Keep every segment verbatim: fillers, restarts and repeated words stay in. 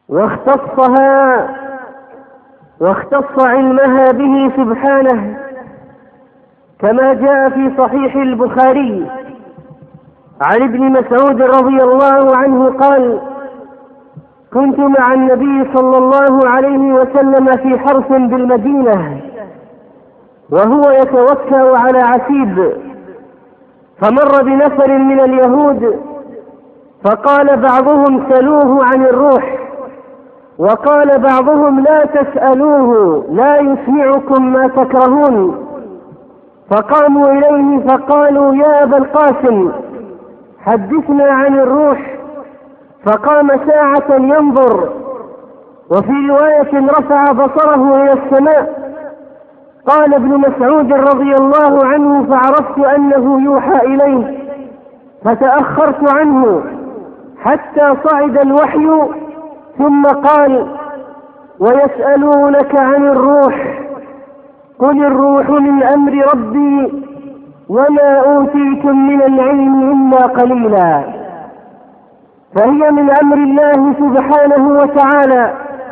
واختصها واختص علمها به سبحانه، كما جاء في صحيح البخاري عن ابن مسعود رضي الله عنه قال: كنت مع النبي صلى الله عليه وسلم في حرث بالمدينة وهو يتوكأ على عسيب، فمر بنفر من اليهود فقال بعضهم: سلوه عن الروح، وقال بعضهم: لا تسألوه لا يسمعكم ما تكرهون. فقاموا إليه فقالوا: يا أبا القاسم حدثنا عن الروح. فقام ساعة ينظر، وفي رواية رفع بصره إلى السماء. قال ابن مسعود رضي الله عنه: فعرفت أنه يوحى إليه فتأخرت عنه حتى صعد الوحي، ثم قال: ويسألونك عن الروح قل الروح من أمر ربي وما أوتيتم من العلم إلا قليلا. فهي من أمر الله سبحانه وتعالى،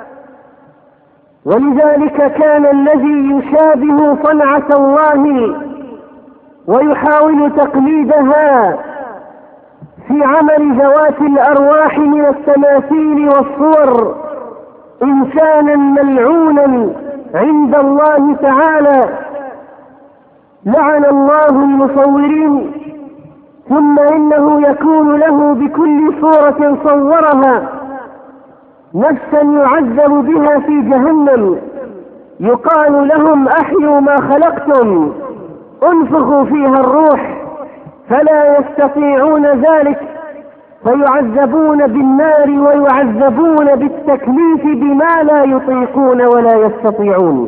ولذلك كان الذي يشابه صنعة الله ويحاول تقليدها في عمل ذوات الأرواح من التماثيل والصور إنسانا ملعونا عند الله تعالى، لعن الله المصورين. ثم إنه يكون له بكل صورة صورها نفسا يعذب بها في جهنم، يقال لهم: أحيوا ما خلقتم، انفخوا فيها الروح، فلا يستطيعون ذلك، فيعذبون بالنار ويعذبون بالتكليف بما لا يطيقون ولا يستطيعون.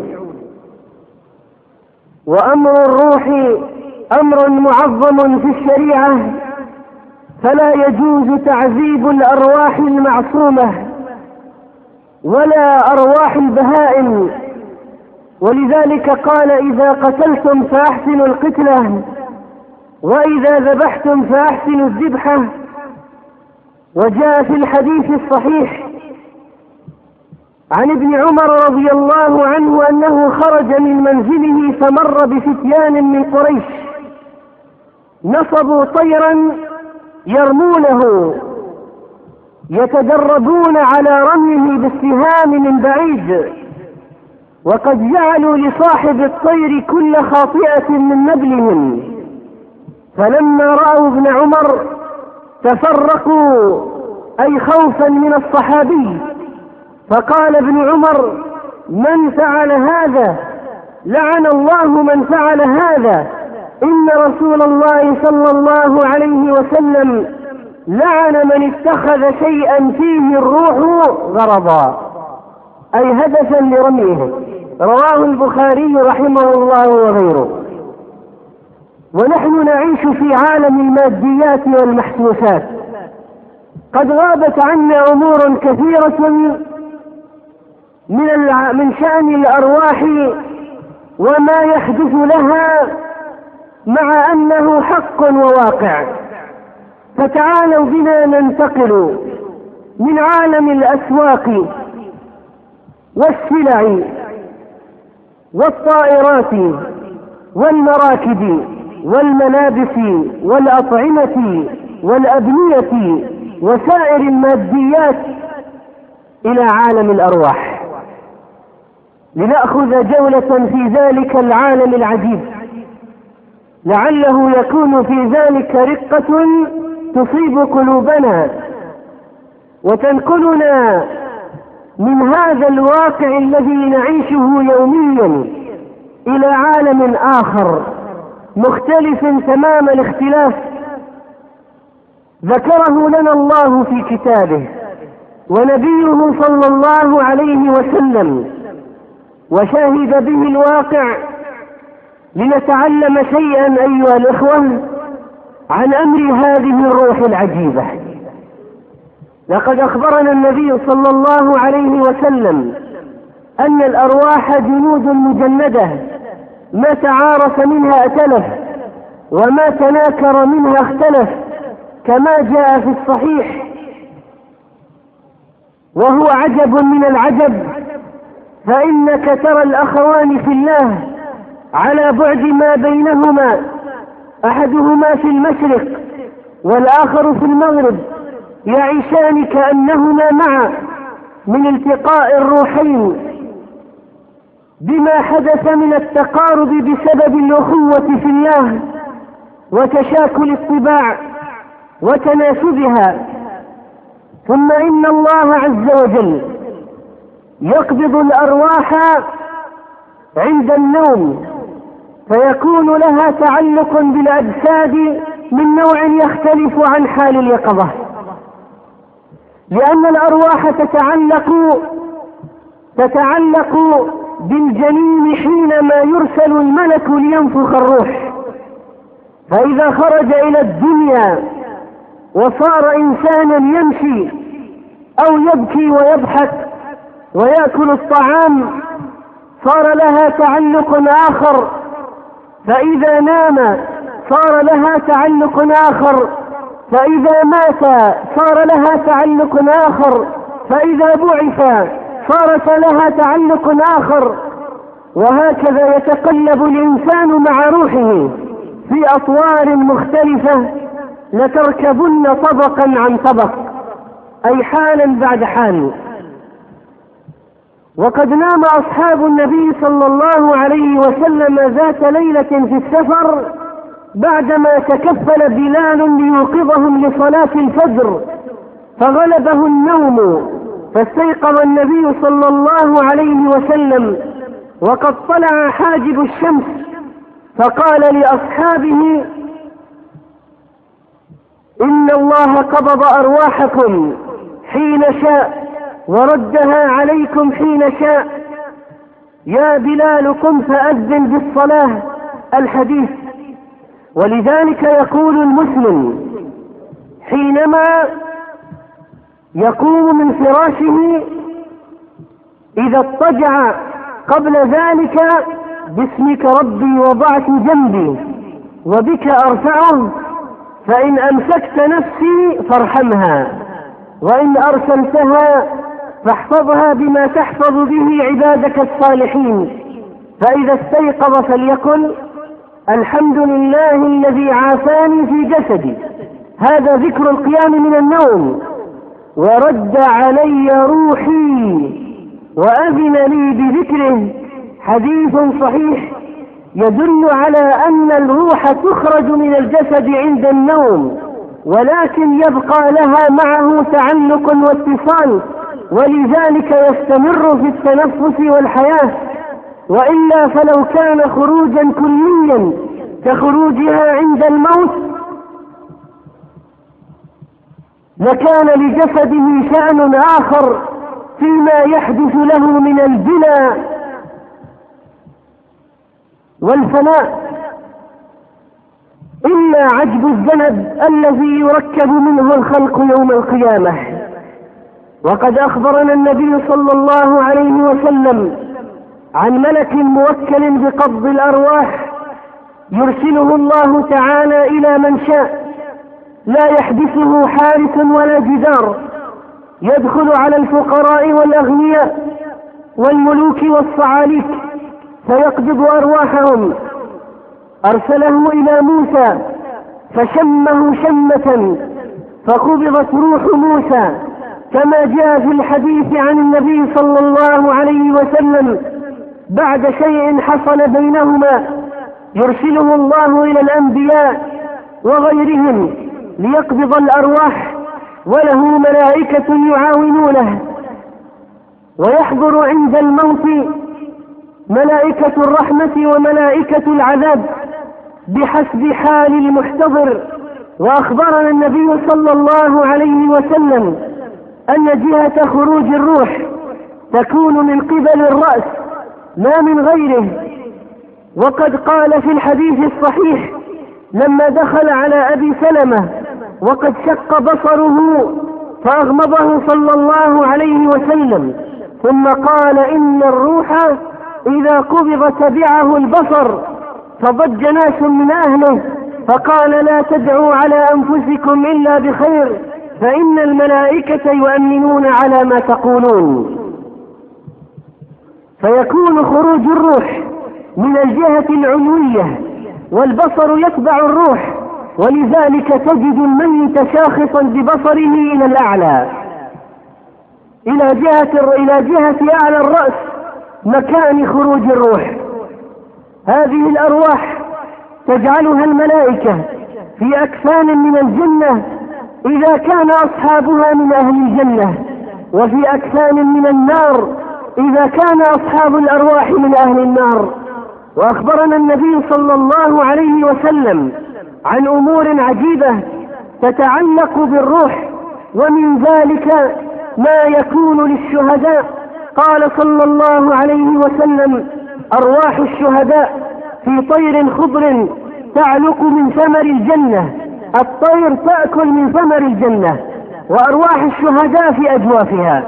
وأمر الروح أمر معظم في الشريعة، فلا يجوز تعذيب الأرواح المعصومة ولا أرواح البهائم، ولذلك قال: إذا قتلتم فأحسنوا القتلة، وإذا ذبحتم فأحسنوا الذبحة. وجاء في الحديث الصحيح عن ابن عمر رضي الله عنه أنه خرج من منزله فمر بفتيان من قريش نصبوا طيرا يرمونه، يتدربون على رميه بالسهام من بعيد، وقد جعلوا لصاحب الطير كل خاطئة من نبلهم. فلما رأوا ابن عمر تفرقوا، أي خوفا من الصحابي، فقال ابن عمر: من فعل هذا؟ لعن الله من فعل هذا، إن رسول الله صلى الله عليه وسلم لعن من اتخذ شيئا فيه الروح غرضا، أي هدفا لرميه. رواه البخاري رحمه الله وغيره. ونحن نعيش في عالم الماديات والمحسوسات، قد غابت عنا أمور كثيرة من من شأن الأرواح وما يحدث لها، مع أنه حق وواقع. فتعالوا بنا ننتقل من عالم الأسواق والسلع والطائرات والمراكب والملابس والأطعمة والأبنية وسائر الماديات إلى عالم الأرواح، لنأخذ جولة في ذلك العالم العجيب، لعله يكون في ذلك رقة تصيب قلوبنا وتنقلنا من هذا الواقع الذي نعيشه يوميا إلى عالم آخر مختلف تمام الاختلاف ذكره لنا الله في كتابه ونبيه صلى الله عليه وسلم، وشاهد به الواقع لنتعلم شيئا أيها الإخوة عن أمر هذه الروح العجيبة. لقد أخبرنا النبي صلى الله عليه وسلم أن الأرواح جنود مجندة، ما تعارف منها ائتلف وما تناكر منها اختلف، كما جاء في الصحيح. وهو عجب من العجب، فإنك ترى الأخوان في الله على بعد ما بينهما، أحدهما في المشرق والآخر في المغرب، يعيشان كأنهما معا من التقاء الروحين، بما حدث من التقارب بسبب الأخوة في الله وتشاكل الطباع وتناسبها. ثم إن الله عز وجل يقبض الأرواح عند النوم، فيكون لها تعلق بالأجساد من نوع يختلف عن حال اليقظة، لأن الأرواح تتعلق تتعلق بالجنين حينما يرسل الملك لينفخ الروح، فإذا خرج إلى الدنيا وصار إنسانا يمشي أو يبكي ويضحك ويأكل الطعام صار لها تعلق آخر، فإذا نام صار لها تعلق آخر، فإذا مات صار لها تعلق آخر، فإذا بعث صارت لها تعلق آخر، وهكذا يتقلب الإنسان مع روحه في أطوار مختلفة، لتركبن طبقا عن طبق، أي حالا بعد حال. وقد نام أصحاب النبي صلى الله عليه وسلم ذات ليلة في السفر بعدما تكفل بلال ليوقظهم لصلاة الفجر، فغلبه النوم، فاستيقظ النبي صلى الله عليه وسلم وقد طلع حاجب الشمس، فقال لأصحابه: إن الله قبض أرواحكم حين شاء وردها عليكم حين شاء، يا بلال قم فأذن بالصلاة. الحديث. ولذلك يقول المسلم حينما يقوم من فراشه إذا اضطجع قبل ذلك: باسمك ربي وضعت جنبي وبك أرفعه، فإن أمسكت نفسي فارحمها، وإن أرسلتها فاحفظها بما تحفظ به عبادك الصالحين. فإذا استيقظ فليقل: الحمد لله الذي عافاني في جسدي، هذا ذكر القيام من النوم، ورد علي روحي وأذن لي بذكره. حديث صحيح يدل على أن الروح تخرج من الجسد عند النوم، ولكن يبقى لها معه تعلق واتصال، ولذلك يستمر في التنفس والحياة، وإلا فلو كان خروجا كليا كخروجها عند الموت لكان لجسده شأن آخر فيما يحدث له من البلا والفناء، إلا عجب الذنب الذي يركب منه الخلق يوم القيامة. وقد أخبرنا النبي صلى الله عليه وسلم عن ملك موكل بقبض الأرواح يرسله الله تعالى إلى من شاء، لا يحدثه حارس ولا جدار، يدخل على الفقراء والأغنياء والملوك والصعاليك فيقبض أرواحهم. أرسله إلى موسى فشمه شمة فقبضت روح موسى، كما جاء في الحديث عن النبي صلى الله عليه وسلم بعد شيء حصل بينهما يرسله الله إلى الأنبياء وغيرهم ليقبض الأرواح، وله ملائكة يعاونونه، ويحضر عند الموت ملائكة الرحمة وملائكة العذاب بحسب حال المحتضر. وأخبرنا النبي صلى الله عليه وسلم أن جهة خروج الروح تكون من قبل الرأس لا من غيره. وقد قال في الحديث الصحيح لما دخل على أبي سلمة وقد شق بصره فأغمضه صلى الله عليه وسلم، ثم قال: إن الروح إذا قبض تبعه البصر. فضج ناس من أهله فقال: لا تدعوا على أنفسكم إلا بخير، فإن الملائكة يؤمنون على ما تقولون. فيكون خروج الروح من الجهة العلوية والبصر يتبع الروح، ولذلك تجد الميت شاخصا ببصره إلى الأعلى، إلى جهة إلى جهة أعلى الرأس مكان خروج الروح. هذه الأرواح تجعلها الملائكة في أكفان من الجنة إذا كان أصحابها من أهل الجنة، وفي أكفان من النار إذا كان أصحاب الأرواح من أهل النار. وأخبرنا النبي صلى الله عليه وسلم عن أمور عجيبة تتعلق بالروح، ومن ذلك ما يكون للشهداء. قال صلى الله عليه وسلم: أرواح الشهداء في طير خضر تعلق من ثمر الجنة. الطير تأكل من ثمر الجنة، وأرواح الشهداء في أجوافها.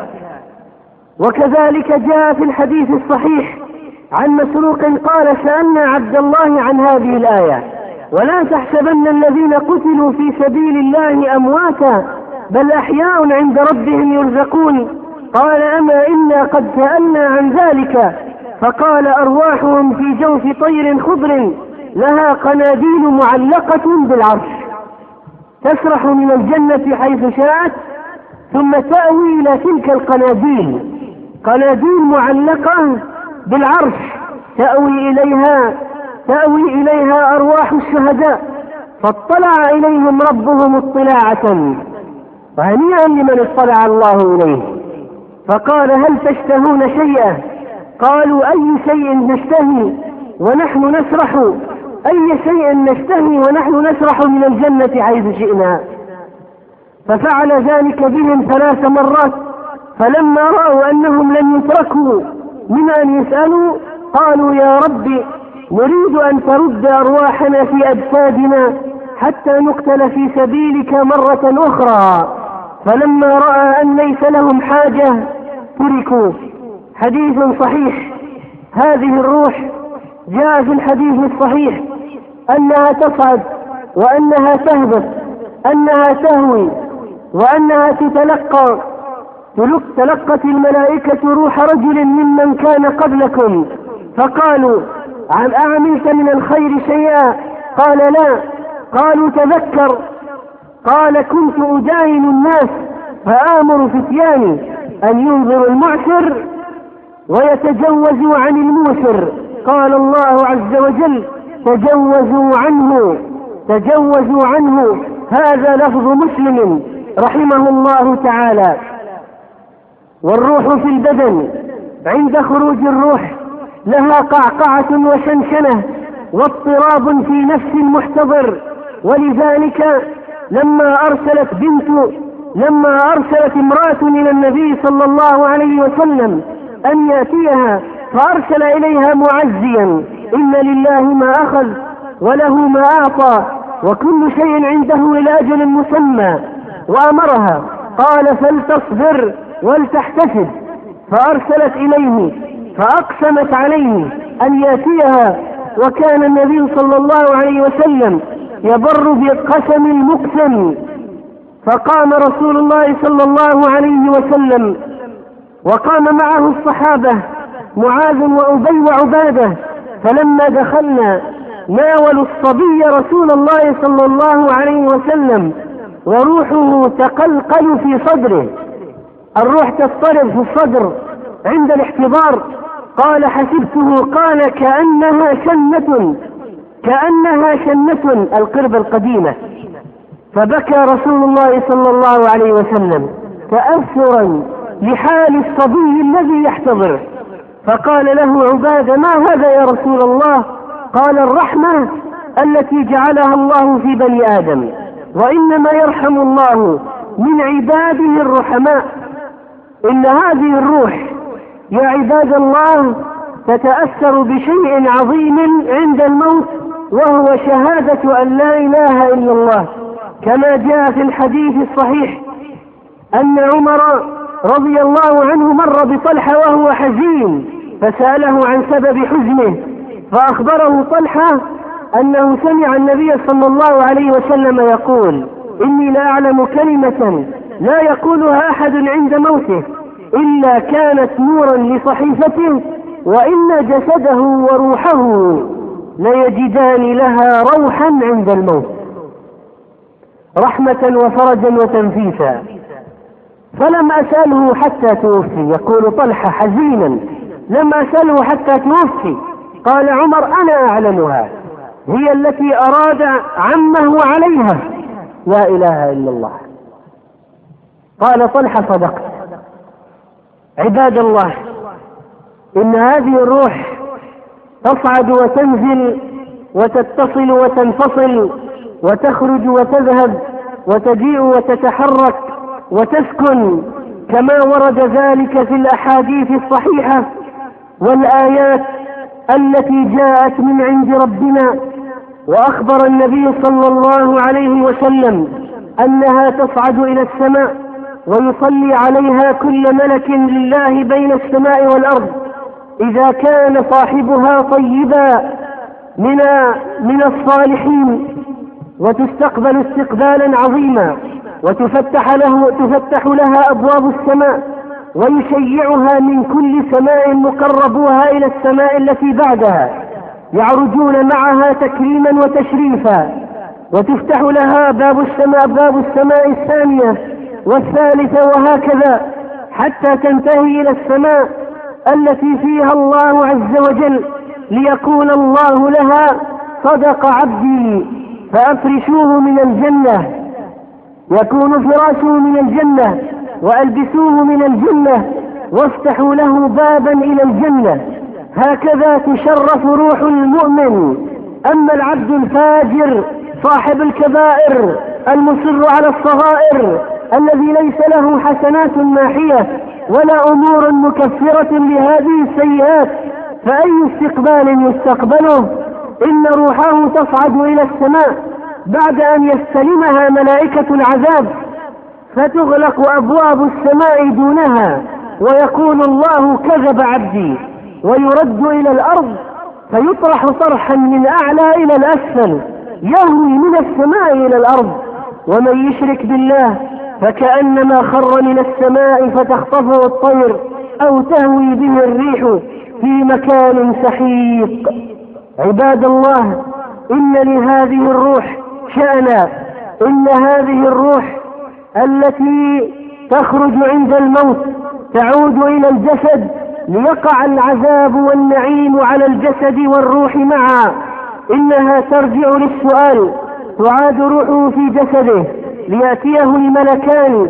وكذلك جاء في الحديث الصحيح عن مسروق قال: سألنا عبد الله عن هذه الآية: ولا تحسبن الذين قتلوا في سبيل الله أمواتا بل أحياء عند ربهم يرزقون. قال: أما إنا قد سألنا عن ذلك. فقال: أرواحهم في جوف طير خضر لها قناديل معلقة بالعرش، تسرح من الجنة حيث شاءت ثم تأوي إلى تلك القناديل، قناديل معلقة بالعرش تأوي إليها تأوي إليها أرواح الشهداء. فاطلع إليهم ربهم اطلاعة، وهنيئا لمن اطلع الله إليه. فقال: هل تشتهون شيئا؟ قالوا: أي شيء نشتهي ونحن نسرح أي شيء نشتهي ونحن نسرح من الجنة حيث شئنا. ففعل ذلك بهم ثلاث مرات، فلما رأوا أنهم لن يتركوا من أن يسألوا قالوا: يا رب، نريد أن ترد أرواحنا في أجسادنا حتى نقتل في سبيلك مرة أخرى. فلما رأى أن ليس لهم حاجة تركوا. حديث صحيح. هذه الروح جاء في الحديث الصحيح أنها تصعد وأنها تهبط، أنها تهوي وأنها تتلقى. تلقت الملائكة روح رجل ممن كان قبلكم فقالوا: أعملت من الخير شيئا؟ قال: لا. قالوا: تذكر. قال: كنت أداين الناس فآمر فتياني أن ينظروا المعسر ويتجوزوا عن الموسر. قال الله عز وجل: تجوزوا عنه تجوزوا عنه. هذا لفظ مسلم رحمه الله تعالى. والروح في البدن عند خروج الروح لها قعقعة وشنشنة واضطراب في نفس المحتضر. ولذلك لما أرسلت بنت لما أرسلت امرأة إلى النبي صلى الله عليه وسلم أن يأتيها، فأرسل إليها معزيا: إن لله ما أخذ وله ما أعطى وكل شيء عنده إلى أجل مسمى. وأمرها قال: فلتصبر ولتحتسب. فأرسلت إليه فأقسمت عليه أن يأتيها، وكان النبي صلى الله عليه وسلم يبر بالقسم المقسم. فقام رسول الله صلى الله عليه وسلم وقام معه الصحابة معاذ وأبي وعبادة، فلما دخلنا ناولوا الصبي رسول الله صلى الله عليه وسلم وروحه تقلقل في صدره، الروح تضطرب في الصدر عند الاحتضار. قال: حسبته قال كأنها شنة كأنها شنة القربة القديمة. فبكى رسول الله صلى الله عليه وسلم تأثرا لحال الصبي الذي يحتضر. فقال له عبادة: ما هذا يا رسول الله؟ قال: الرحمة التي جعلها الله في بني آدم، وإنما يرحم الله من عباده الرحماء. إن هذه الروح يا عباد الله تتأثر بشيء عظيم عند الموت، وهو شهادة أن لا إله إلا الله، كما جاء في الحديث الصحيح أن عمر رضي الله عنه مر بطلحة وهو حزين فسأله عن سبب حزنه، فأخبره طلحة أنه سمع النبي صلى الله عليه وسلم يقول: إني لا أعلم كلمة لا يقولها أحد عند موته إلا كانت نورا لصحيفته، وإن جسده وروحه ليجدان لها روحا عند الموت، رحمة وفرجا وتنفيسا. فلم أسأله حتى توفي. يقول طلحة حزينا: لم أسأله حتى توفي. قال عمر: أنا أعلمها، هي التي أراد عمه عليها. لا إله إلا الله. قال طلحة: صدقت. عباد الله، إن هذه الروح تصعد وتنزل وتتصل وتنفصل وتخرج وتذهب وتجيء وتتحرك وتسكن، كما ورد ذلك في الأحاديث الصحيحة والآيات التي جاءت من عند ربنا. وأخبر النبي صلى الله عليه وسلم أنها تصعد إلى السماء ويصلي عليها كل ملك لله بين السماء والأرض إذا كان صاحبها طيبا من من الصالحين، وتستقبل استقبالا عظيما، وتفتح له تفتح لها أبواب السماء، ويشيعها من كل سماء مقربوها إلى السماء التي بعدها، يعرجون معها تكريما وتشريفا، وتفتح لها باب السماء باب السماء الثانية والثالثة، وهكذا حتى تنتهي إلى السماء التي فيها الله عز وجل، ليقول الله لها: صدق عبدي فأفرشوه من الجنة، يكون فراشه من الجنة، وألبسوه من الجنة، وافتحوا له بابا إلى الجنة. هكذا تشرف روح المؤمن. أما العبد الفاجر صاحب الكبائر المصر على الصغائر الذي ليس له حسنات ماحية ولا أمور مكفرة لهذه السيئات، فأي استقبال يستقبله؟ إن روحه تصعد إلى السماء بعد أن يستلمها ملائكة العذاب، فتغلق أبواب السماء دونها، ويقول الله: كذب عبدي، ويرد إلى الأرض فيطرح طرحا من أعلى إلى الأسفل، يهوي من السماء إلى الأرض. ومن يشرك بالله فكأنما خر من السماء فتخطفه الطير أو تهوي به الريح في مكان سحيق. عباد الله، إن لهذه الروح شأنا. إن هذه الروح التي تخرج عند الموت تعود إلى الجسد ليقع العذاب والنعيم على الجسد والروح معا. إنها ترجع للسؤال، تعاد روحه في جسده ليأتيه الملكان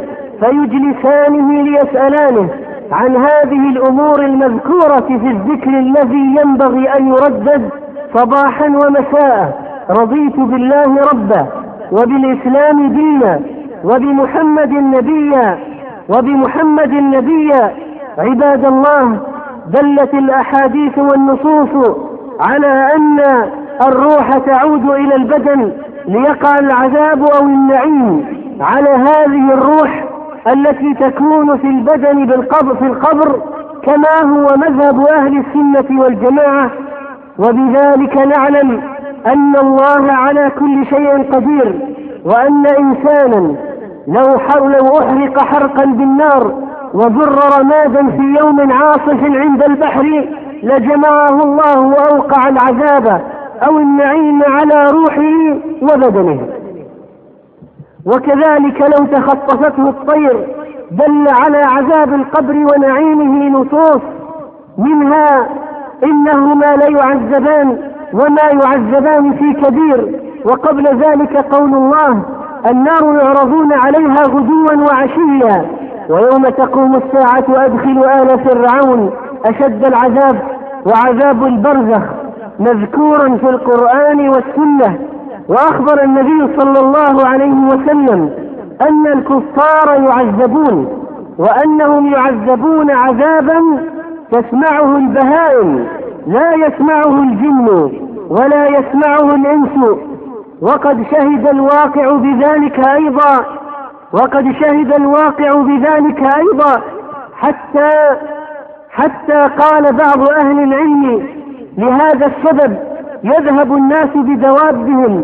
فيجلسانه ليسألانه عن هذه الأمور المذكورة في الذكر الذي ينبغي أن يردد صباحا ومساء: رضيت بالله ربا، وبالإسلام دينا، وبمحمد نبيا وبمحمد نبيا. عباد الله، دلت الأحاديث والنصوص على أن الروح تعود إلى البدن ليقع العذاب أو النعيم على هذه الروح التي تكون في البدن بالقبر في القبر، كما هو مذهب أهل السنة والجماعة. وبذلك نعلم أن الله على كل شيء قدير، وأن إنسانا لو أحرق حرقا بالنار وجر رمادا في يوم عاصف عند البحر لجمعه الله وأوقع العذاب أو النعيم على روحه وبدنه. وكذلك لو تخطفته الطير دل على عذاب القبر ونعيمه نصوص، منها: إنهما لا يعذبان وما يعذبان في كبير. وقبل ذلك قول الله: النار يعرضون عليها غدوا وعشيا، ويوم تقوم الساعة أدخلوا آل فرعون أشد العذاب. وعذاب البرزخ مذكورا في القرآن والسنة. وأخبر النبي صلى الله عليه وسلم أن الكفار يعذبون، وأنهم يعذبون عذابا تسمعه البهائم لا يسمعه الجن ولا يسمعه الإنس. وقد شهد الواقع بذلك أيضا وقد شهد الواقع بذلك أيضا حتى حتى قال بعض أهل العلم: لهذا السبب يذهب الناس بدوابهم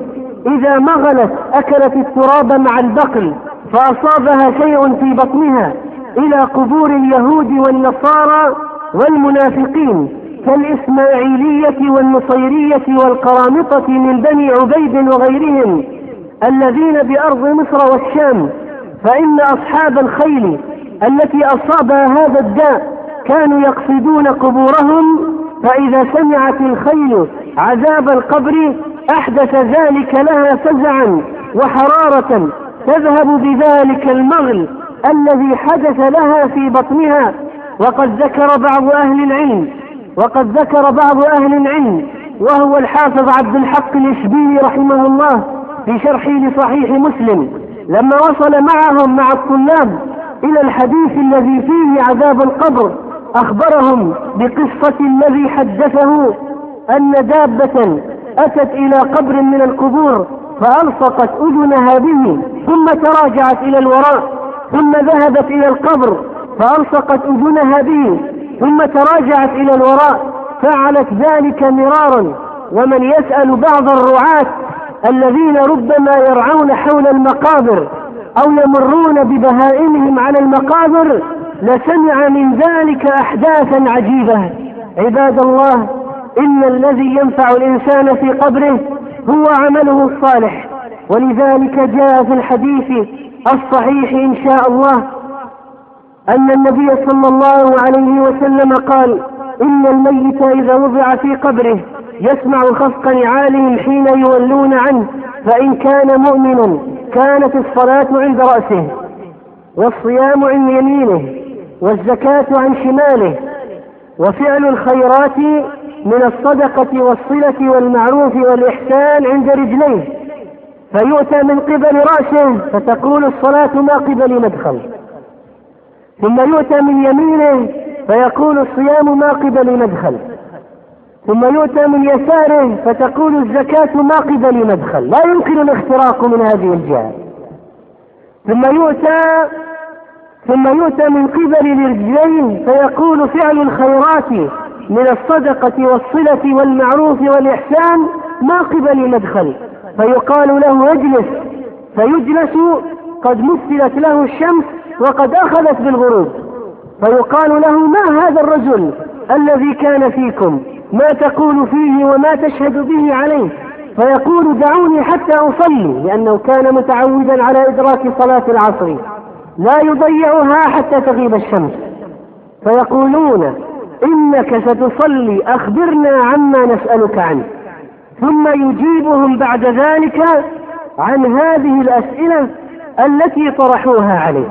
إذا مغلت أكلت التراب مع البقل فأصابها شيء في بطنها، إلى قبور اليهود والنصارى والمنافقين كالإسماعيلية والنصيرية والقرامطة من بني عبيد وغيرهم الذين بأرض مصر والشام. فإن أصحاب الخيل التي أصابها هذا الداء كانوا يقصدون قبورهم، فإذا سمعت الخيل عذاب القبر أحدث ذلك لها فزعا وحرارة تذهب بذلك المغل الذي حدث لها في بطنها. وقد ذكر بعض أهل العلم وقد ذكر بعض أهل العلم وهو الحافظ عبد الحق الإشبيلي رحمه الله في شرحه لصحيح مسلم، لما وصل معهم مع الطلاب إلى الحديث الذي فيه عذاب القبر، أخبرهم بقصة الذي حدثه أن دابة أتت إلى قبر من القبور فألصقت أذنها به، ثم تراجعت إلى الوراء، ثم ذهبت إلى القبر فألصقت أذنها به، ثم تراجعت إلى الوراء، فعلت ذلك مرارا. ومن يسأل بعض الرعاة الذين ربما يرعون حول المقابر أو يمرون ببهائمهم على المقابر لسمع من ذلك أحداثا عجيبة. عباد الله، إن الذي ينفع الإنسان في قبره هو عمله الصالح، ولذلك جاء في الحديث الصحيح إن شاء الله أن النبي صلى الله عليه وسلم قال: إن الميت إذا وضع في قبره يسمع خفق نعالهم حين يولون عنه، فإن كان مؤمنا كانت الصلاة عند رأسه، والصيام عن يمينه، والزكاة عن شماله، وفعل الخيرات من الصدقة والصلة والمعروف والإحسان عند رجليه، فيؤتى من قبل رأسه فتقول الصلاة ما قبل مدخل، ثم يؤتى من يمينه فيقول الصيام ما قبل مدخل، ثم يؤتى من يساره فتقول الزكاة ما قبل مدخل، لا يمكن الاختراق من هذه الجهة. ثم يؤتى ثم يؤتى من قبل الرجلين فيقول فعل الخيرات من الصدقة والصلة والمعروف والإحسان ما قبل مدخل، فيقال له اجلس، فيجلس قد مثلت له الشمس وقد أخذت بالغروب، فيقال له: ما هذا الرجل الذي كان فيكم؟ ما تقول فيه وما تشهد به عليه؟ فيقول: دعوني حتى أصلي، لأنه كان متعودا على إدراك صلاة العصر لا يضيعها حتى تغيب الشمس. فيقولون: إنك ستصلي، أخبرنا عما نسألك عنه. ثم يجيبهم بعد ذلك عن هذه الأسئلة التي طرحوها عليه.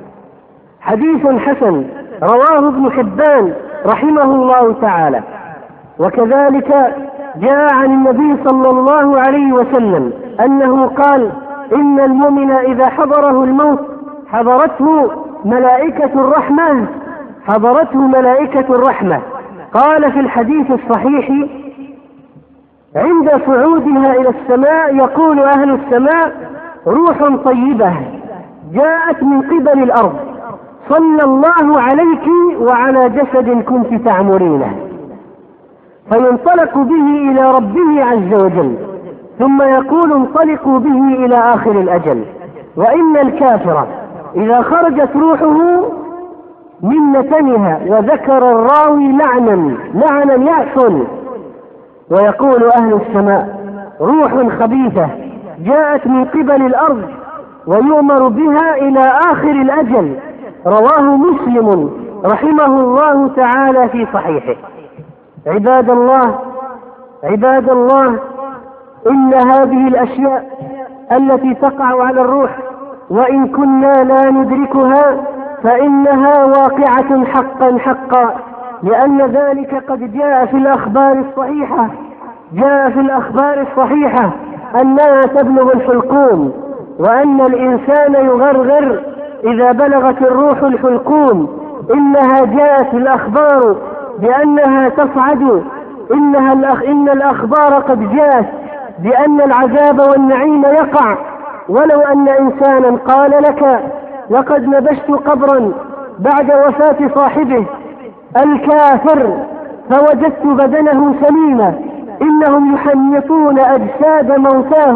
حديث حسن رواه ابن حبان رحمه الله تعالى. وكذلك جاء عن النبي صلى الله عليه وسلم أنه قال: إن المؤمن إذا حضره الموت حضرته ملائكة الرحمة حضرته ملائكة الرحمة قال في الحديث الصحيح: عند صعودها إلى السماء يقول أهل السماء: روح طيبة جاءت من قبل الأرض، صلى الله عليك وعلى جسد كنت تعمرينه، فينطلق به إلى ربه عز وجل، ثم يقول: انطلقوا به إلى آخر الأجل. وإن الكافر إذا خرجت روحه من نتنها وذكر الراوي لعنا لعنا يحصل، ويقول أهل السماء: روح خبيثة جاءت من قبل الأرض، ويؤمر بها إلى آخر الأجل. رواه مسلم رحمه الله تعالى في صحيحه. عباد الله عباد الله إن هذه الأشياء التي تقع على الروح وإن كنا لا ندركها فإنها واقعة حقا حقا، لأن ذلك قد جاء في الأخبار الصحيحة جاء في الأخبار الصحيحة أنها تبلغ الحلقوم، وأن الإنسان يغرغر إذا بلغت الروح الحلقوم. إنها جاءت الأخبار بأنها تصعد، إنها الأخ إن الأخبار قد جاءت بأن العذاب والنعيم يقع. ولو أن إنسانا قال لك: لقد نبشت قبرا بعد وفاة صاحبه الكافر فوجدت بدنه سليما، إنهم يحنطون أجساد موتاهم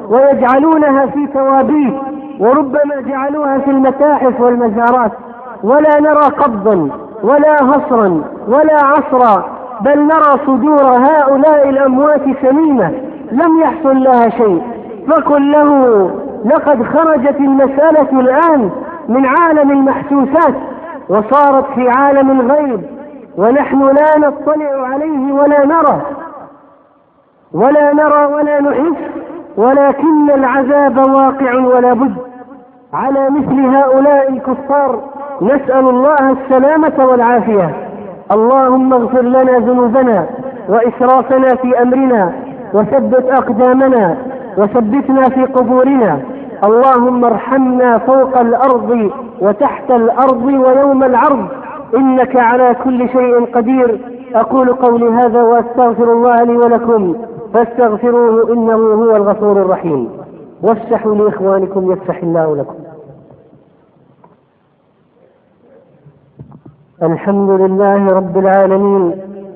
ويجعلونها في توابيت، وربما جعلوها في المتاحف والمزارات، ولا نرى قبضا ولا هصرا ولا عصرا، بل نرى صدور هؤلاء الأموات سميمة لم يحصل لها شيء. فقل له لقد خرجت المسألة الآن من عالم المحسوسات وصارت في عالم الغيب، ونحن لا نطلع عليه ولا نرى ولا نرى ولا نحس، ولكن العذاب واقع ولا بد على مثل هؤلاء الكفار. نسأل الله السلامة والعافية. اللهم اغفر لنا ذنوبنا وإسرافنا في أمرنا، وثبت أقدامنا وثبتنا في قبورنا. اللهم ارحمنا فوق الأرض وتحت الأرض ويوم العرض، إنك على كل شيء قدير. أقول قولي هذا وأستغفر الله لي ولكم فاستغفروه إنه هو الغفور الرحيم. وافسحوا لإخوانكم يفسح الله لكم. الحمد لله رب العالمين،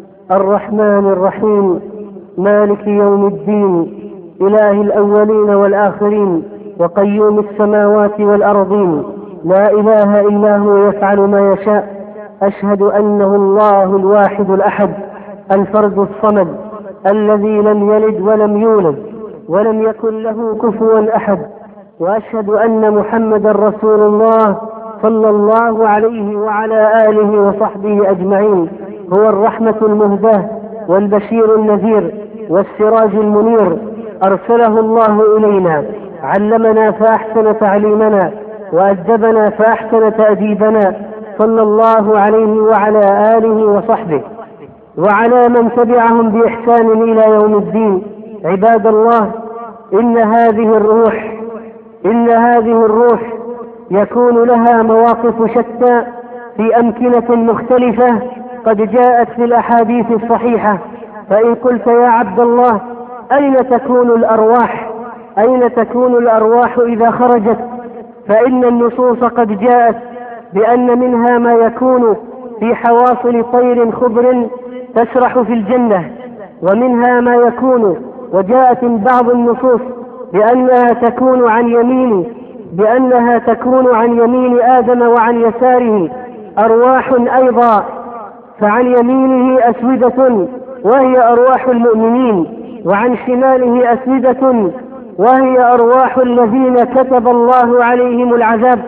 الرحمن الرحيم، مالك يوم الدين، إله الأولين والآخرين، وقيوم السماوات والأرضين، لا إله إلا هو يفعل ما يشاء. أشهد أنه الله الواحد الأحد الفرد الصمد الذي لم يلد ولم يولد ولم يكن له كفوا أحد، وأشهد أن محمدا رسول الله صلى الله عليه وعلى آله وصحبه أجمعين. هو الرحمة المهداة والبشير النذير والسراج المنير، أرسله الله إلينا، علمنا فأحسن تعليمنا، وأدبنا فأحسن تأديبنا، صلى الله عليه وعلى آله وصحبه وعلى من تبعهم بإحسان إلى يوم الدين. عباد الله، إن هذه الروح إن هذه الروح يكون لها مواقف شتى في أمكنة مختلفة قد جاءت في الأحاديث الصحيحة. فإن قلت يا عبد الله أين تكون الأرواح أين تكون الأرواح إذا خرجت؟ فإن النصوص قد جاءت بأن منها ما يكون في حواصل طير خضر تسرح في الجنة، ومنها ما يكون، وجاءت بعض النصوص بأنها تكون عن يمين بأنها تكون عن يمين آدم وعن يساره أرواح أيضا، فعن يمينه أسودة وهي أرواح المؤمنين، وعن شماله أسودة وهي أرواح الذين كتب الله عليهم العذاب.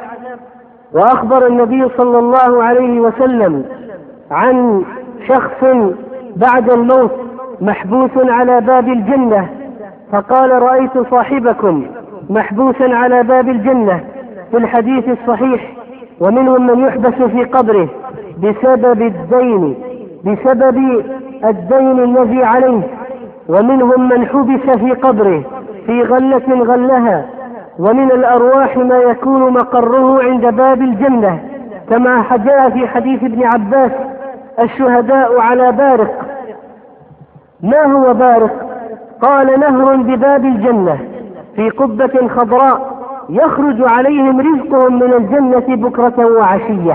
وأخبر النبي صلى الله عليه وسلم عن شخص بعد الموت محبوس على باب الجنة، فقال رأيت صاحبكم محبوسا على باب الجنة في الحديث الصحيح. ومنهم من يحبس في قبره بسبب الدين بسبب الدين الذي عليه، ومنهم من حبس في قبره في غلة غلها. ومن الأرواح ما يكون مقره عند باب الجنة، كما جاء في حديث ابن عباس: الشهداء على بارق. ما هو بارق؟ قال: نهر بباب الجنة في قبة خضراء يخرج عليهم رزقهم من الجنة بكرة وعشية.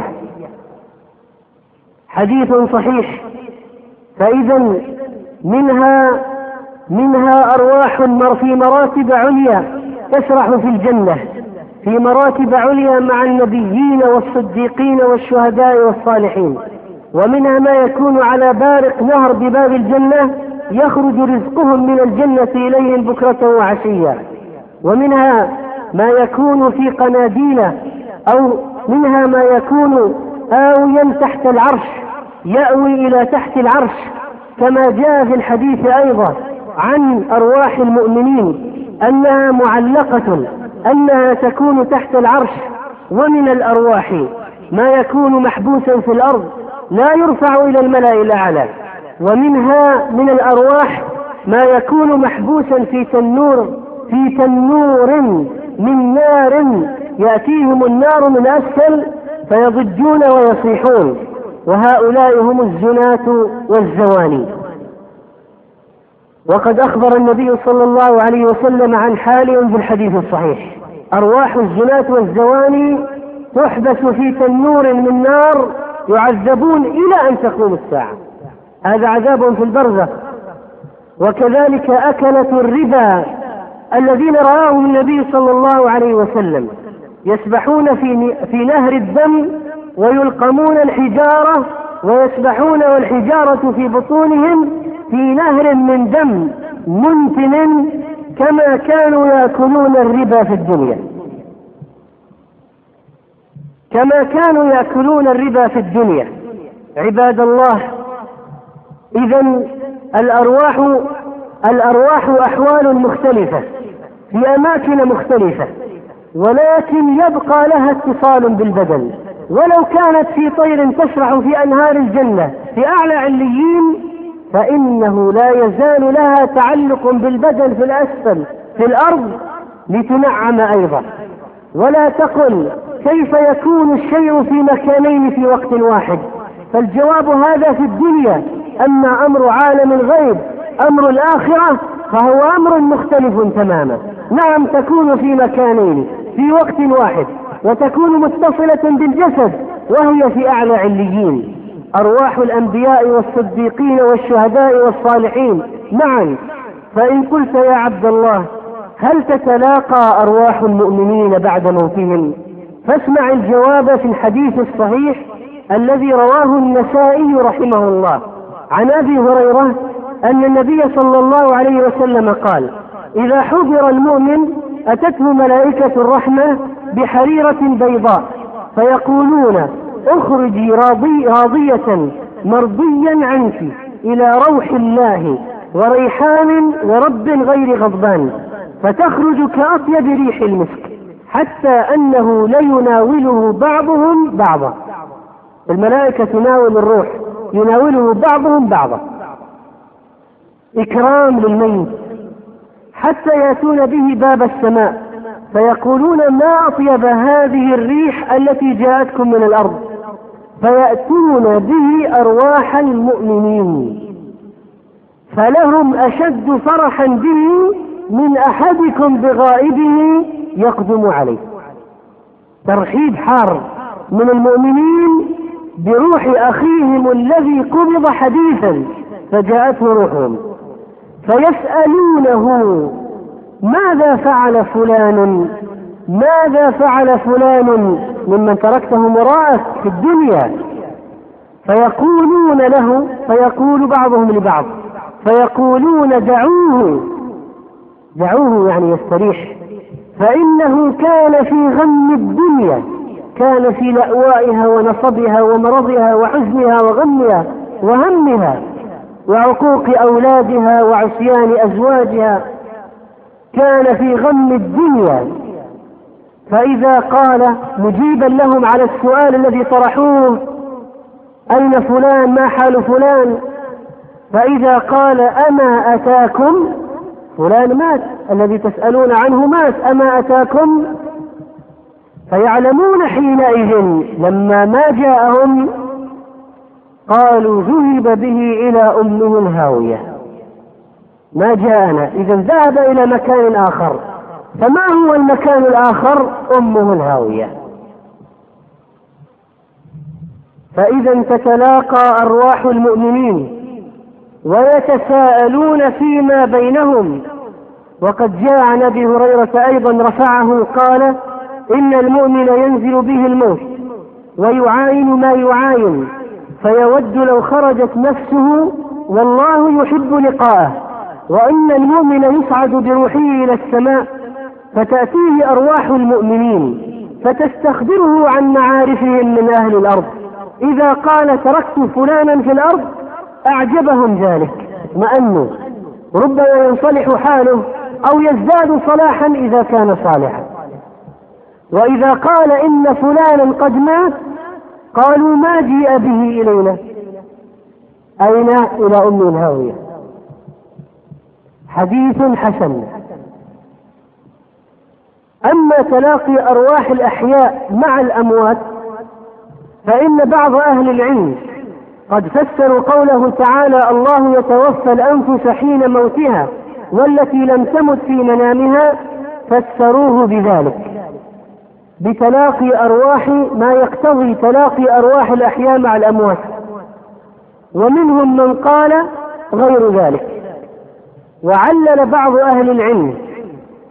حديث صحيح. فإذا منها منها أرواح في مراتب عليا تسرح في الجنة، في مراتب عليا مع النبيين والصديقين والشهداء والصالحين. ومنها ما يكون على بارق نهر بباب الجنة يخرج رزقهم من الجنة إليهم بكرة وعشية. ومنها ما يكون في قناديل، أو منها ما يكون آويا تحت العرش، يأوي إلى تحت العرش، كما جاء في الحديث أيضا عن أرواح المؤمنين أنها معلقة، أنها تكون تحت العرش. ومن الأرواح ما يكون محبوسا في الأرض لا يرفع إلى الملأ الأعلى. ومنها من الأرواح ما يكون محبوسا في تنور في تنور من نار، يأتيهم النار من أسفل فيضجون ويصيحون، وهؤلاء هم الزناة والزواني. وقد أخبر النبي صلى الله عليه وسلم عن حالهم في الحديث الصحيح: أرواح الزناة والزواني تحبس في تنور من نار يعذبون إلى أن تقوم الساعة. هذا عذاب في البرزخ. وكذلك أكلة الربا الذين رآهم النبي صلى الله عليه وسلم يسبحون في في نهر الدم ويلقمون الحجارة ويسبحون والحجارة في بطونهم في نهر من دم منتن كما كانوا يأكلون الربا في الدنيا كما كانوا يأكلون الربا في الدنيا. عباد الله، إذن الأرواح الأرواح أحوال مختلفة في أماكن مختلفة، ولكن يبقى لها اتصال بالبدن، ولو كانت في طير تسرح في أنهار الجنة في أعلى عليين فإنه لا يزال لها تعلق بالبدن في الأسفل في الأرض لتنعم أيضا. ولا تقل كيف يكون الشيء في مكانين في وقت واحد، فالجواب هذا في الدنيا. أما أمر عالم الغيب أمر الآخرة فهو أمر مختلف تماما. نعم تكون في مكانين في وقت واحد وتكون متصلة بالجسد وهي في أعلى عليين، أرواح الأنبياء والصديقين والشهداء والصالحين معا. فإن قلت يا عبد الله هل تتلاقى أرواح المؤمنين بعد موتهم؟ فاسمع الجواب في الحديث الصحيح الذي رواه النسائي رحمه الله عن أبي هريرة أن النبي صلى الله عليه وسلم قال: إذا حضر المؤمن أتته ملائكة الرحمة بحريرة بيضاء فيقولون: اخرجي راضي راضية مرضيا عنك إلى روح الله وريحان ورب غير غضبان، فتخرج كأطيب ريح المسك حتى أنه ليناوله بعضهم بعضا. الملائكة تناول الروح، يناوله بعضهم بعضا إكرام للميت، حتى يأتون به باب السماء فيقولون: ما أطيب هذه الريح التي جاءتكم من الأرض، فيأتون به أرواح المؤمنين فلهم أشد فرحا به من أحدكم بغائبه يقدم عليه. ترحيب حار من المؤمنين بروح أخيهم الذي قبض حديثا فجاءته روحهم، فيسألونه: ماذا فعل فلان ماذا فعل فلان ممن تركتهم وراءك في الدنيا؟ فيقولون له فيقول بعضهم لبعض فيقولون: دعوه دعوه يعني يستريح، فإنه كان في غم الدنيا، كان في لأوائها ونصبها ومرضها وحزنها وغمها وهمها وعقوق أولادها وعصيان أزواجها، كان في غم الدنيا. فإذا قال مجيبا لهم على السؤال الذي طرحوه: أين فلان، ما حال فلان؟ فإذا قال: أما أتاكم فلان مات، الذي تسألون عنه مات، أما أتاكم؟ فيعلمون حينئذ لما ما جاءهم قالوا: ذهب به إلى أمه الهاوية، ما جاءنا، إذن ذهب إلى مكان آخر. فما هو المكان الآخر؟ أمه الهاوية. فإذا تتلاقى أرواح المؤمنين ويتساءلون فيما بينهم. وقد جاء عن أبي هريرة أيضا رفعه قال: إن المؤمن ينزل به الموت ويعاين ما يعاين، فيود لو خرجت نفسه والله يحب لقاءه. وإن المؤمن يصعد بروحه إلى السماء فتأتيه أرواح المؤمنين فتستخبره عن معارفهم من أهل الأرض. إذا قال: تركت فلانا في الأرض أعجبهم ذلك، اطمأنوا، ربما ينصلح حاله أو يزداد صلاحا إذا كان صالحا. وإذا قال: إن فلانا قد مات، قالوا: ما جيء به إلينا؟ أين؟ إلى أم الهاوية. حديث حسن. أما تلاقي أرواح الأحياء مع الأموات فإن بعض أهل العلم قد فسروا قوله تعالى: الله يتوفى الأنفس حين موتها والتي لم تمت في منامها، فسروه بذلك بتلاقي أرواح ما يقتضي تلاقي أرواح الأحياء مع الأموات، ومنهم من قال غير ذلك. وعلل بعض أهل العلم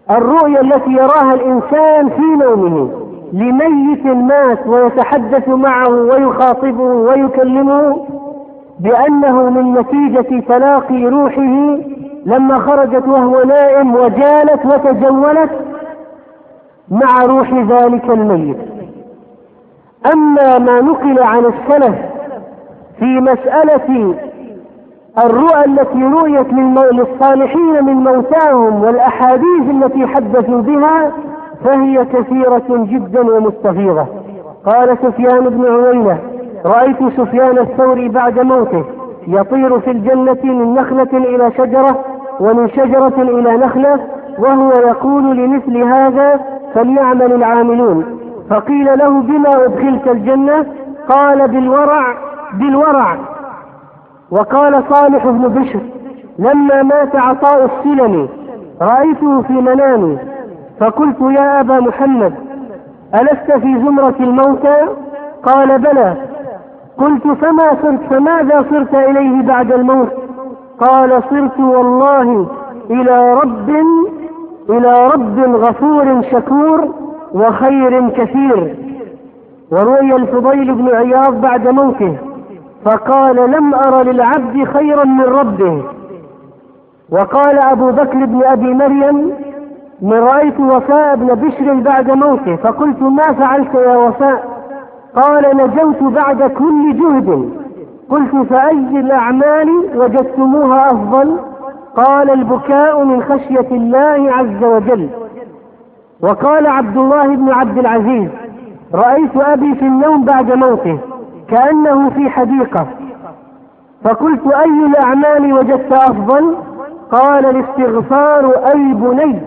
الرؤيا التي يراها الإنسان في نومه لميت مات ويتحدث معه ويخاطبه ويكلمه بأنه من نتيجة تلاقي روحه لما خرجت وهو نائم وجالت وتجولت مع روح ذلك الميت. أما ما نقل عن السلف في مسألة الرؤى التي رؤيت للصالحين من موتاهم والأحاديث التي حدثوا بها فهي كثيرة جدا ومستفيضة. قال سفيان بن عيينة: رأيت سفيان الثوري بعد موته يطير في الجنة من نخلة إلى شجرة ومن شجرة إلى نخلة وهو يقول لمثل هذا فليعمل العاملون. فقيل له: بما أدخلت الجنة؟ قال: بالورع بالورع. وقال صالح بن بشر: لما مات عطاء السلمي رأيته في منامي فقلت: يا أبا محمد ألست في زمرة الموتى؟ قال: بلى. قلت: فما صرت فماذا صرت إليه بعد الموت؟ قال: صرت والله إلى رب إلى رب غفور شكور وخير كثير. وروي الفضيل بن عياض بعد موته فقال: لم أر للعبد خيرا من ربه. وقال أبو بكر بن أبي مريم: من رأيت وفاء بن بشر بعد موته فقلت: ما فعلت يا وفاء؟ قال: نجوت بعد كل جهد. قلت: فأي الأعمال وجدتموها أفضل؟ قال: البكاء من خشية الله عز وجل. وقال عبد الله بن عبد العزيز: رأيت أبي في النوم بعد موته كأنه في حديقة فقلت: أي الأعمال وجدت أفضل؟ قال: الاستغفار أي بني.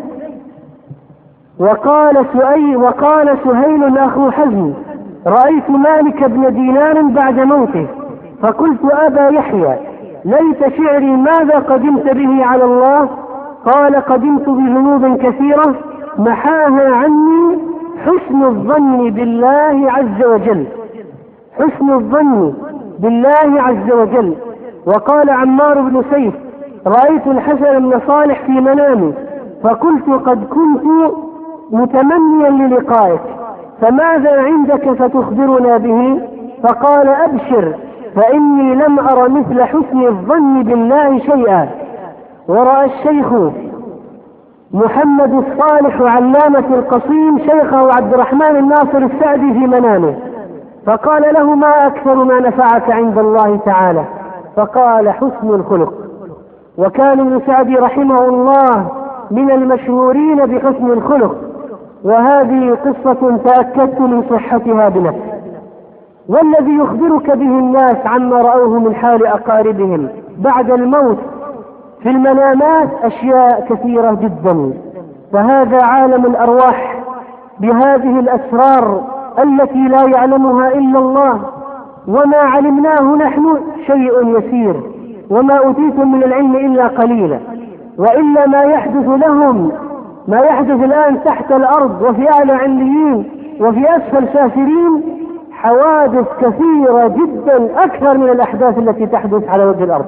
وقال سؤي وقال سهيل أخو حزم: رأيت مالك بن دينار بعد موته فقلت: أبا يحيى ليت شعري ماذا قدمت به على الله؟ قال: قدمت بذنوب كثيرة محاها عني حسن الظن بالله عز وجل. حسن الظن بالله عز وجل. وقال عمار بن سيف: رأيت الحسن بن صالح في منامي فقلت: قد كنت متمنيا للقائك فماذا عندك فتخبرنا به؟ فقال: أبشر فإني لم أر مثل حسن الظن بالله شيئا. ورأى الشيخ محمد الصالح علامة القصيم شيخه عبد الرحمن الناصر السعدي في منامه فقال له: ما أكثر ما نفعك عند الله تعالى؟ فقال: حسن الخلق. وكان ابن سعدي رحمه الله من المشهورين بحسن الخلق، وهذه قصة تأكدت من صحتها بنفسي. والذي يخبرك به الناس عما رأوه من حال أقاربهم بعد الموت في المنامات أشياء كثيرة جدا. فهذا عالم الأرواح بهذه الأسرار التي لا يعلمها إلا الله، وما علمناه نحن شيء يسير، وما أوتيتم من العلم إلا قليلا. وإلا ما يحدث لهم ما يحدث الآن تحت الأرض وفي أعلى عليين وفي أسفل سافلين حوادث كثيرة جدا أكثر من الأحداث التي تحدث على وجه الأرض.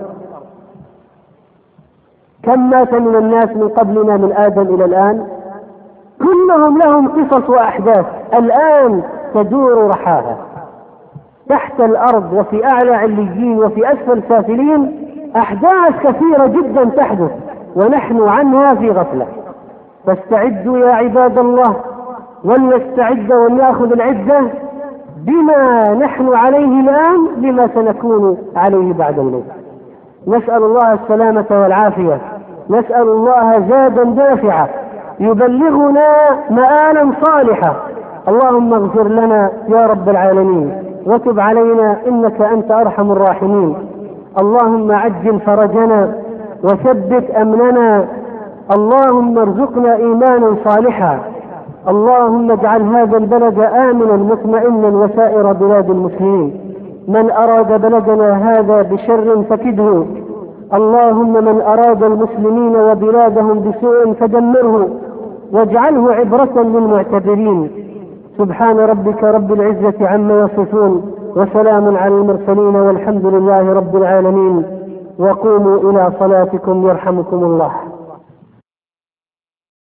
كم مات من الناس من قبلنا من آدم إلى الآن؟ كلهم لهم قصص وأحداث الآن تدور رحاها تحت الأرض وفي أعلى عليين وفي أسفل سافلين. أحداث كثيرة جدا تحدث ونحن عنها في غفلة. فاستعدوا يا عباد الله، ولنستعد ونأخذ العدة بما نحن عليه الآن لما سنكون عليه بعد الموت. نسأل الله السلامة والعافية، نسأل الله زادا دافعا يبلغنا مآلا صالحا. اللهم اغفر لنا يا رب العالمين، وتب علينا إنك أنت أرحم الراحمين. اللهم عجل فرجنا وثبت أمننا. اللهم ارزقنا إيمانا صالحا. اللهم اجعل هذا البلد آمنا مطمئنا وسائر بلاد المسلمين. من أراد بلدنا هذا بشر فكده. اللهم من أراد المسلمين وبلادهم بسوء فدمره واجعله عبرة للمعتبرين. سبحان ربك رب العزة عما يصفون، وسلام على المرسلين، والحمد لله رب العالمين. وقوموا إلى صلاتكم يرحمكم الله.